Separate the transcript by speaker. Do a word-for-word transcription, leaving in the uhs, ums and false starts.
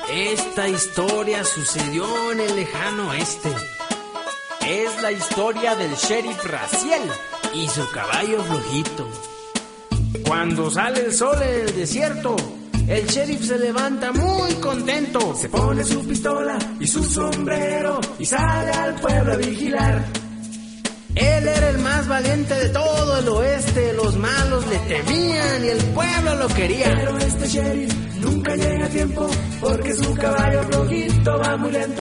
Speaker 1: Esta historia sucedió en el lejano oeste. Es la historia del sheriff Raziel y su caballo flojito. Cuando sale el sol en el desierto, el sheriff se levanta muy contento.
Speaker 2: Se pone su pistola y su sombrero y sale al pueblo a vigilar.
Speaker 1: Él era el más valiente de todo el oeste. Los malos le temían y el pueblo lo quería.
Speaker 2: Pero este sheriff nunca llega a tiempo porque su caballo flojito va muy lento.